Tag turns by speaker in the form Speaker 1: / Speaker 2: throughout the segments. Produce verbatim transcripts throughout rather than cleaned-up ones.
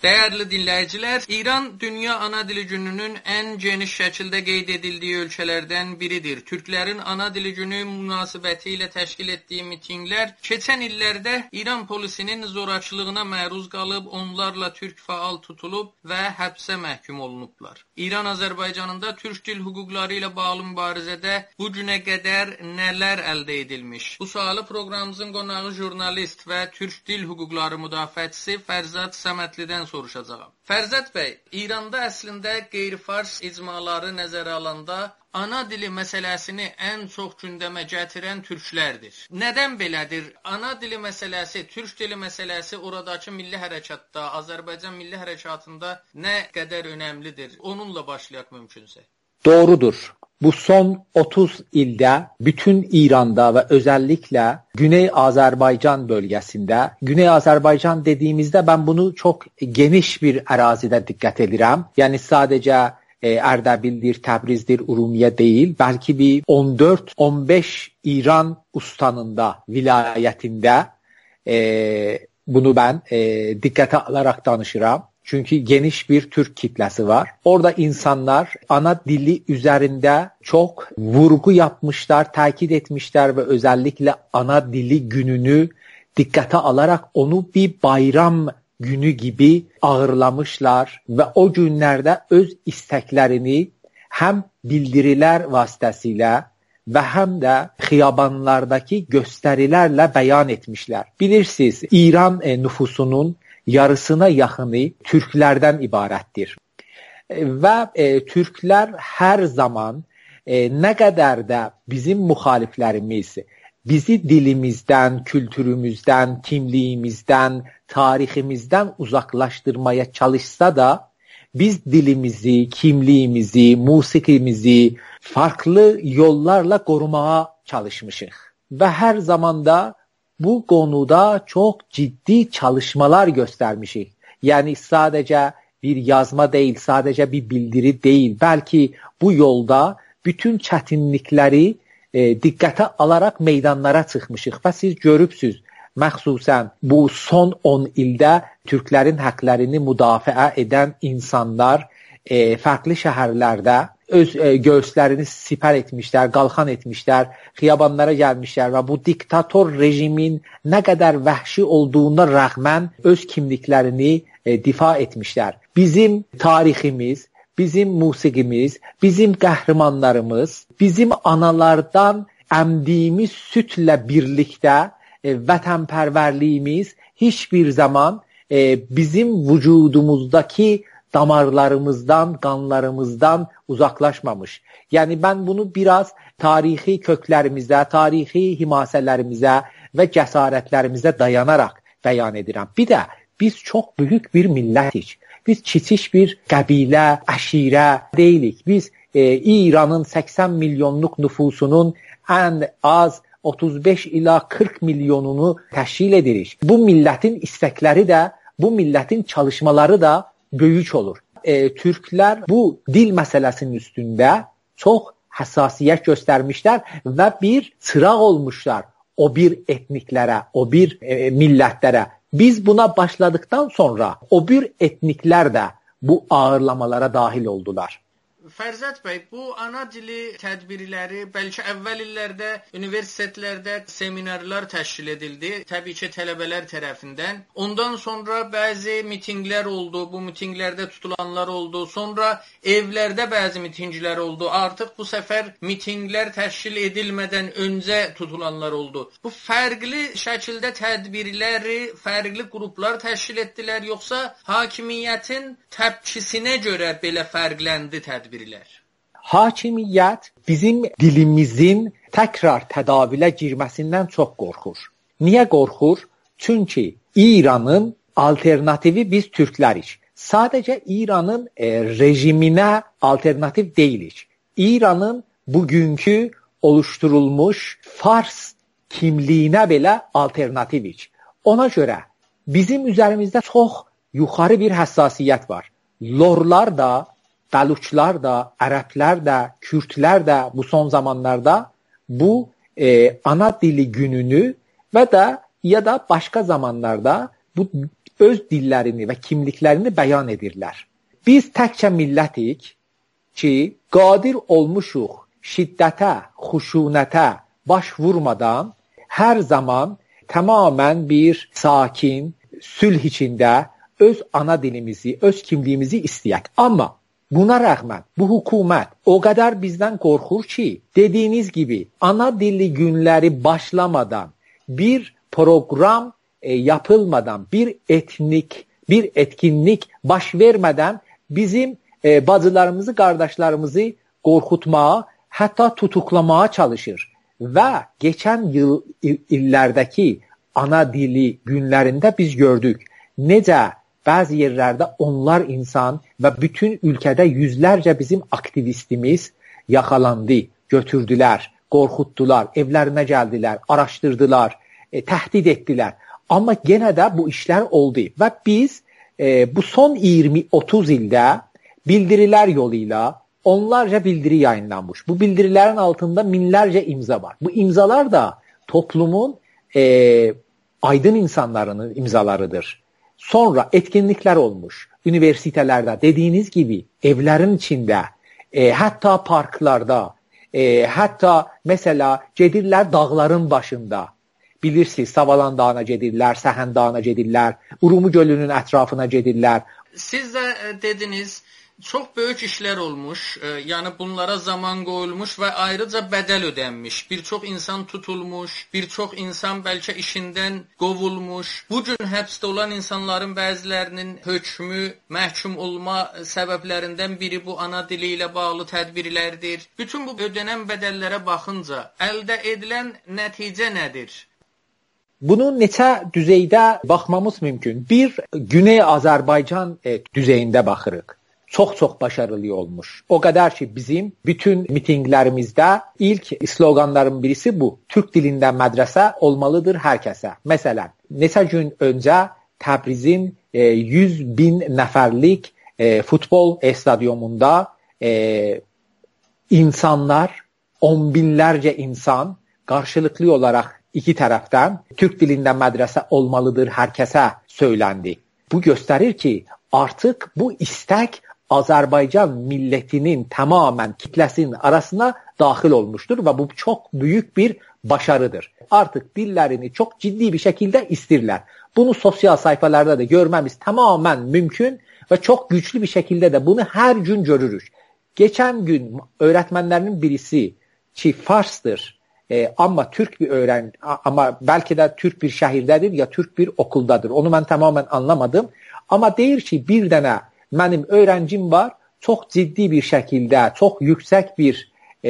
Speaker 1: Dəyərli dinləyicilər, İran Dünya Ana Dili Gününün ən geniş şəkildə qeyd edildiyi ölkələrdən biridir. Türklərin Ana Dili Günü münasibəti ilə təşkil etdiyi mitinqlər keçən illərdə İran polisinin zorakılığına məruz qalıb, onlarla türk faal tutulub və həbsə məhkum olunublar. İran Azərbaycanında türk dil hüquqları ilə bağlı mübarizədə bu günə qədər nələr əldə edilmiş? Bu sualı proqramımızın qonağı jurnalist və türk dil hüquqları müdafiəçisi Fərzad Səmədlidən soruşacağam. Fərzad bəy, İranda əslində qeyri-fars icmaları nəzərə alanda ana dili məsələsini ən çox gündəmə gətirən türklərdir. Nədən belədir? Ana dili məsələsi, türk dili məsələsi oradakı milli hərəkatda, Azərbaycan milli hərəkatında nə qədər önəmlidir? Onunla başlayaq mümkünsə.
Speaker 2: Doğrudur. Bu son otuz ildə bütün İranda və özəlliklə Güney Azərbaycan bölgəsində, Güney Azərbaycan dediyimizdə mən bunu çox geniş bir ərazidə diqqət edirəm. Yəni sadəcə e, Ərdəbildir, Təbrizdir, Urumiyyə deyil, bəlkə bir on dörd on beş İran ustanında, vilayətində e, bunu mən e, diqqətə alaraq danışıram. Çünki geniş bir Türk kitləsi var. Orada insanlar ana dili üzərində çox vurgu yapmışlar, təkid etmişlər və özəlliklə ana dili gününü diqqətə alaraq onu bir bayram günü kimi ağırlamışlar və o günlərdə öz istəklərini həm bildirilər vasitəsilə və həm də xiyabanlardakı göstərilərlə bəyan etmişlər. Bilirsiniz, İran e, nüfusunun yarısına yaxını türklərdən ibarətdir. Və e, türklər hər zaman e, nə qədər də bizim müxaliflərimiz bizi dilimizdən, kültürümüzdən, kimliyimizdən, tariximizdən uzaqlaşdırmaya çalışsa da biz dilimizi, kimliyimizi, musiqimizi farklı yollarla qorumağa çalışmışıq. Və hər zamanda bu konuda çok ciddi çalışmalar göstermişik. Yani sadece bir yazma değil, sadece bir bildiri değil. Belki bu yolda bütün çətinlikləri e, diqqətə alaraq meydanlara çıxmışıq. Və siz görübsünüz, məxsusən bu son on ildə Türklərin həqlərini müdafiə edən insanlar e, fərqli şəhərlərdə öz e, göğüslərini sipər etmişlər, qalxan etmişlər, xiyabanlara gəlmişlər və bu diktator rejimin nə qədər vəhşi olduğuna rəğmən öz kimliklərini e, difa etmişlər. Bizim tariximiz, bizim musiqimiz, bizim qəhrəmanlarımız, bizim analardan əmdiyimiz südlə birlikdə e, vətənpərvərliyimiz heç bir zaman e, bizim vücudumuzdaki damarlarımızdan, qanlarımızdan uzaqlaşmamış. Yəni mən bunu biraz tarixi köklərimizə, tarixi himasələrimizə və cəsarətlərimizə dayanaraq bəyan edirəm. Bir də biz çox böyük bir millətik. Biz kiçik bir qəbilə, əşirə deyilik. Biz e, İranın səksən milyonluq nüfusunun ən az otuz beş ila qırx milyonunu təşkil edirik. Bu millətin istəkləri də, bu millətin çalışmaları da böyük olur. E, Türklər bu dil məsələsinin üstündə çox həssasiyyət göstərmişlər və bir çıraq olmuşlar o bir etniklərə, o bir e, millətlərə. Biz buna başladıktan sonra o bir etniklər də bu ağırlamalara dahil oldular.
Speaker 1: Fərzad bəy, bu ana dili tədbirləri bəlkə əvvəl illərdə universitetlərdə seminarlar təşkil edildi, təbii ki, tələbələr tərəfindən. Ondan sonra bəzi mitinqlər oldu, bu mitinqlərdə tutulanlar oldu. Sonra evlərdə bəzi mitinqlər oldu. Artıq bu səfər mitinqlər təşkil edilmədən öncə tutulanlar oldu. Bu fərqli şəkildə tədbirləri fərqli qruplar təşkil etdilər, yoxsa hakimiyyətin təpkisinə görə belə fərqləndi tədbirlər?
Speaker 2: Hakimiyyət bizim dilimizin təkrar tədavilə girməsindən çox qorxur. Niyə qorxur? Çünki İranın alternativi biz türklərik. Sadəcə İranın e, rejiminə alternativ deyilik. İranın bugünkü oluşturulmuş Fars kimliyinə belə alternativik. Ona görə bizim üzərimizdə çox yuxarı bir həssasiyyət var. Lorlar da, Bəluçlar da, Ərəblər də, Kürdlər də bu son zamanlarda bu e, ana dili gününü və də ya da başqa zamanlarda bu öz dillərini və kimliklərini bəyan edirlər. Biz təkcə millətik ki, qadir olmuşuq şiddətə, xuşunətə baş vurmadan hər zaman tamamən bir sakin, sülh içində öz ana dilimizi, öz kimliyimizi istəyək. Amma buna rəğmən bu hökumət o qədər bizdən qorxur ki, dediyiniz kimi ana dili günləri başlamadan, bir proqram e, yapılmadan, bir etnik, bir etkinlik baş vermədən bizim e, bacılarımızı, qardaşlarımızı qorxutmağa, hətta tutuklamağa çalışır. Və keçən yıl illərdəki ana dili günlərində biz gördük necə bəzi yerlərdə onlar insan və bütün ölkədə yüzlərcə bizim aktivistimiz yaxalandı, götürdülər, qorxutdular, evlərinə gəldilər, araşdırdılar, e, təhdid etdilər. Amma yenə də bu işlər oldu və biz e, bu son iyirmi otuz ildə bildirilər yolu ilə onlarca bildiri yayınlanmış. Bu bildirilərin altında minlərcə imza var. Bu imzalar da toplumun e, aydın insanların imzalarıdır. Sonra etkinliklər olmuş. Üniversitelərdə dediyiniz kimi evlərin içində, e, hətta parklarda, e, hətta mesela gedirlər dağların başında. Bilirsiniz, Savalan dağına gedirlər, Səhən dağına gedirlər, Urumu gölünün ətrafına gedirlər.
Speaker 1: Siz də dediniz, çox böyük işlər olmuş, e, yəni bunlara zaman qoyulmuş və ayrıca bədəl ödənmiş. Bir çox insan tutulmuş, bir çox insan bəlkə işindən qovulmuş. Bu gün həbsdə olan insanların bəzilərinin hökmü, məhkum olma səbəblərindən biri bu ana dili ilə bağlı tədbirlərdir. Bütün bu ödənən bədəllərə baxınca əldə edilən nəticə nədir?
Speaker 2: Bunu neçə düzeydə baxmamız mümkün. Bir, Güney Azərbaycan e, düzeyində baxırıq. Çox-çox başarılı olmuş. O qədər ki, bizim bütün mitinqlərimizdə ilk sloqanların birisi bu. Türk dilində mədrəsə olmalıdır hər kəsə. Məsələn, neçə gün öncə Təbrizin e, yüz bin nəfərlik e, futbol stadionunda e, insanlar, on binlərcə insan qarşılıqlı olaraq iki tərəfdən Türk dilində mədrəsə olmalıdır hər kəsə söyləndi. Bu göstərir ki, artıq bu istək Azərbaycan millətinin tamamən kitləsinin arasına daxil olmuşdur və bu çox böyük bir başarıdır. Artıq dillerini çox ciddi bir şəkildə istirlər. Bunu sosial sayfalarda da görməmiz tamamən mümkün və çox güclü bir şəkildə də bunu hər gün görürük. Geçən gün öğretmenlərinin birisi ki farsdır, e, amma Türk bir öğren ama bəlkə də Türk bir şəhirdədir ya Türk bir okuldadır. Onu mən tamamən anlamadım. Amma deyir ki, bir dənə mənim öğrencim var, çox ciddi bir şəkildə, çox yüksək bir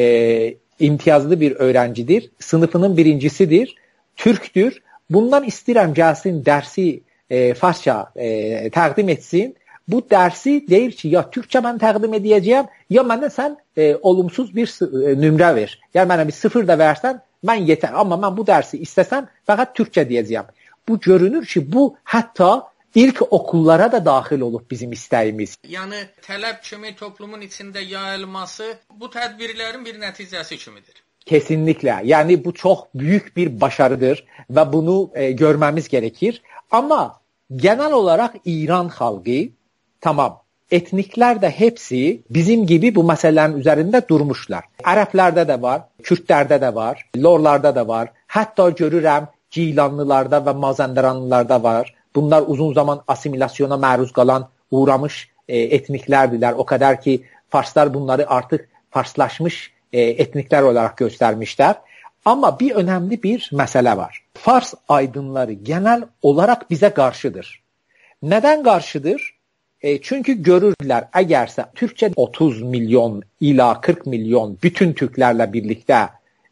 Speaker 2: e, imtiyazlı bir öğrencidir, sınıfının birincisidir, Türkdür. Bundan istəyirəm gəlsin dərsi e, Farsça e, təqdim etsin. Bu dərsi deyir ki, ya Türkçə mən təqdim edəcəyəm, ya mənə sən e, olumsuz bir e, nömrə ver. Yəni mənə bir sıfır da versən, mən yetər. Amma mən bu dərsi istəsəm, fəqət Türkçə deyəcəyəm. Bu görünür ki, bu hətta İlk okullara da daxil olub bizim istəyimiz.
Speaker 1: Yəni tələb kimi toplumun içində yayılması bu tədbirlərin bir nəticəsi kimidir.
Speaker 2: Kesinlikle. Yəni bu çox büyük bir başarıdır və bunu e, görməmiz gerekir. Amma genel olarak İran xalqı, tamam, etniklər də hepsi bizim gibi bu məsələnin üzərində durmuşlar. Ərəblərdə də var, Kürdlərdə də var, Lorlarda da var. Hətta görürəm Gilanlılarda və Mazəndaranlılarda var. Bunlar uzun zaman asimilasyona məruz qalan, uğramış e, etniklərdirlər. O kadar ki, Farslar bunları artık Farslaşmış e, etniklər olarak göstermişler. Ama bir önemli bir mesele var. Fars aydınları genel olarak bize karşıdır. Neden karşıdır? E, çünkü görürler, eğerse Türkçe otuz milyon ila kırk milyon bütün Türklerle birlikte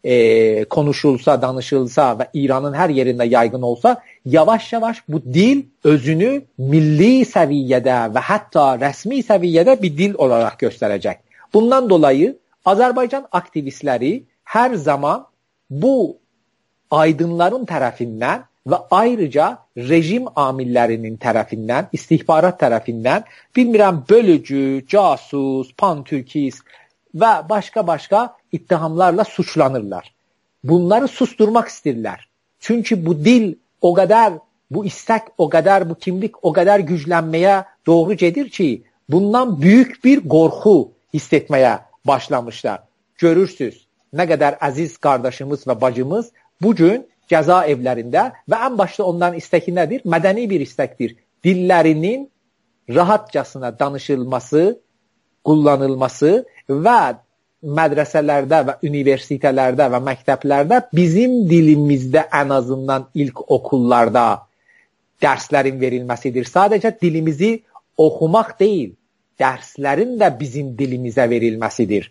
Speaker 2: e, konuşulsa, danışılsa ve İran'ın her yerinde yaygın olsa, yavaş yavaş bu dil özünü milli seviyede ve hatta resmi seviyede bir dil olarak gösterecek. Bundan dolayı Azerbaycan aktivistleri her zaman bu aydınların tarafından ve ayrıca rejim amillerinin tarafından, istihbarat tarafından bilmirəm bölücü, casus, pantürkist ve başka başka ittihamlarla suçlanırlar. Bunları susturmak isterler. Çünkü bu dil o kadar bu istək o qədər, bu kimlik o qədər güclənməyə doğru gedir ki, bundan büyük bir qorxu hiss etməyə başlamışlar. Görürsünüz, nə qədər əziz qardaşımız və bacımız bugün cəza evlərində və ən başda onların istəki nədir? Mədəni bir istəkdir. Dillərinin rahatcasına danışılması, kullanılması və mədrəsələrdə və universitetlərdə və məktəblərdə bizim dilimizdə ən azından ilk okullarda dərslərin verilməsidir. Sadəcə dilimizi oxumaq deyil, dərslərin də bizim dilimizə verilməsidir.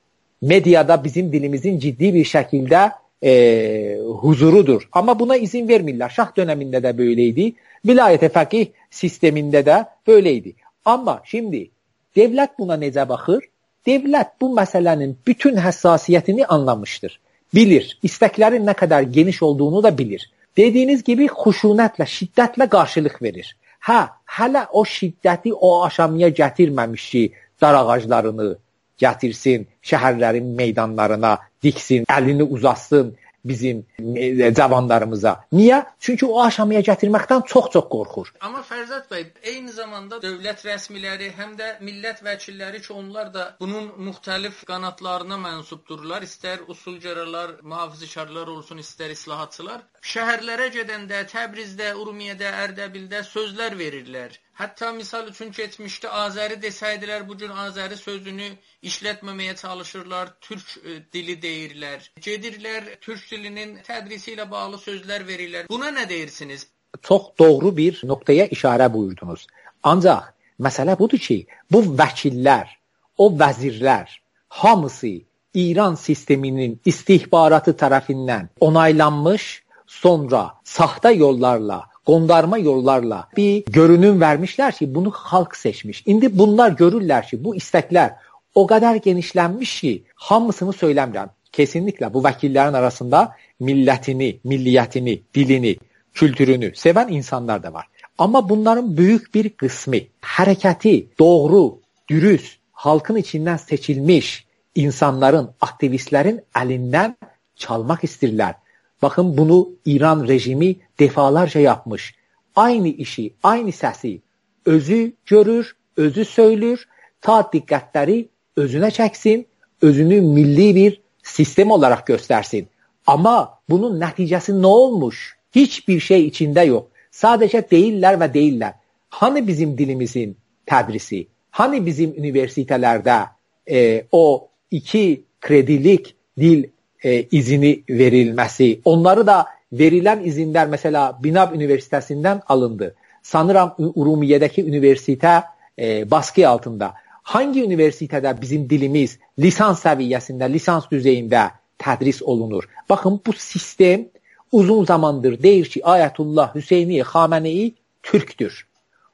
Speaker 2: Mediada bizim dilimizin ciddi bir şəkildə e, huzurudur. Amma buna izin vermirlər. Şah dönemində də böyleydi. Vilayət-i fəqih sistemində də böyleydi. Amma şimdi devlət buna necə baxır? Devlət bu məsələnin bütün həssasiyyətini anlamışdır. Bilir, istəklərin nə qədər geniş olduğunu da bilir. Dediğiniz gibi xuşunətlə, şiddətlə qarşılıq verir. Hə, hələ o şiddəti o aşamaya gətirməmiş ki, dar ağaclarını gətirsin, şəhərlərin meydanlarına diksin, əlini uzatsın bizim cavanlarımıza. Niyə? Çünki o aşamaya gətirməkdən çox-çox qorxur.
Speaker 1: Amma Fərzad bəy, eyni zamanda dövlət rəsmiləri, həm də millət vəkilləri ki, onlar da bunun müxtəlif qanatlarına mənsubdurlar. İstər usulgərələr, mühafizəkarlar olsun, istər islahatçılar. Şəhərlərə gedəndə, Təbrizdə, Urmiyədə, Ərdəbildə sözlər verirlər. Hətta misal üçün keçmişdə Azəri desəydilər, bugün Azəri sözünü işlətməməyə çalışırlar, Türk dili deyirlər. Gedirlər, Türk dilinin tədrisi ilə bağlı sözlər verirlər. Buna nə deyirsiniz?
Speaker 2: Çox doğru bir noktaya işarə buyurdunuz. Ancaq məsələ budur ki, bu vəkillər, o vəzirlər, hamısı İran sisteminin istihbaratı tərəfindən onaylanmış, sonra saxta yollarla, qondarma yollarla bir görünüm vermişlər ki, bunu xalq seçmiş. İndi bunlar görürlər ki, bu istəklər o qədər genişlənmiş ki, hamısını söyləmirəm. Kesinliklə bu vəkillərin arasında millətini, milliyyətini, dilini, kültürünü sevən insanlar da var. Amma bunların böyük bir qismi hərəkəti doğru, dürüst, halkın içindən seçilmiş insanların, aktivistlərin əlindən çalmaq istirlər. Bakın bunu İran rejimi defalarca yapmış. Aynı işi, aynı səsi özü görür, özü söylür, ta diqqətləri özünə çəksin, özünü milli bir sistem olarak göstersin. Ama bunun nəticəsi nə olmuş? Hiçbir şey içində yox. Sadəcə deyirlər və deyirlər. Hani bizim dilimizin tədrisi? Hani bizim üniversitelərdə e, o iki kredilik dil e, izini verilməsi? Onları da verilən izinlər mesela Binab Üniversitesindən alındı. Sanıram Urumiyədəki üniversite e, baskı altında. Hangi üniversitede bizim dilimiz lisans səviyyəsində, lisans düzeyində tədris olunur? Bakın bu sistem uzun zamandır deyir ki Ayətullah Hüseyni Xamenei Türktür.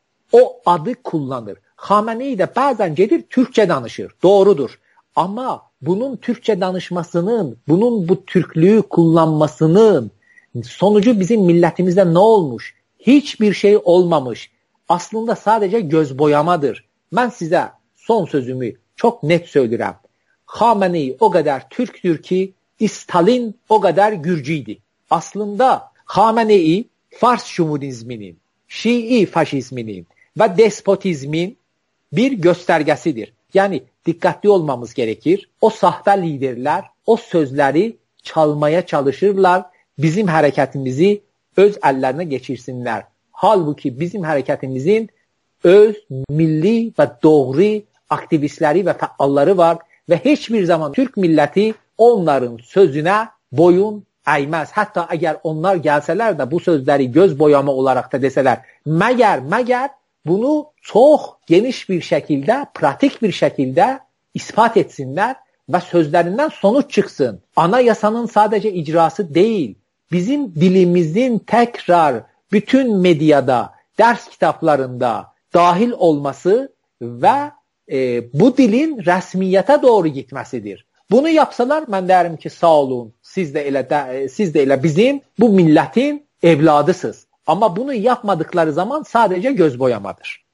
Speaker 2: O adı kullanır. Xamenei de bazen gelir Türkçe danışır. Doğrudur. Ama bunun Türkçe danışmasının, bunun bu Türklüğü kullanmasının sonucu bizim milletimizde ne olmuş? Hiçbir şey olmamış. Aslında sadece göz boyamadır. Ben size son sözümü çok net söylürəm. Xamenei o kadar Türktür ki Stalin o kadar Gürcüydü. Aslında Xamenei Fars şumunizminin, Şii faşizminin ve despotizmin bir göstergesidir. Yani dikkatli olmamız gerekir. O sahte liderler o sözleri çalmaya çalışırlar. Bizim hareketimizi öz əllərinə geçirsinler. Halbuki bizim hareketimizin öz milli ve doğru aktivistleri ve fəalları var ve hiçbir zaman Türk milleti onların sözüne boyun əymez. Hatta eğer onlar gəlsələr de bu sözleri göz boyama olarak da deseler, məgər, məgər bunu çok geniş bir şekilde, pratik bir şekilde ispat etsinler ve sözlerinden sonuç çıksın. Anayasanın sadece icrası değil, bizim dilimizin tekrar bütün medyada, ders kitaplarında dahil olması ve e, bu dilin resmiyete doğru gitmesidir. Bunu yapsalar mən derim ki sağ olun, siz de elə, de, siz de elə bizim bu milletin evladısınız. Ama bunu yapmadıkları zaman sadece göz boyamadır.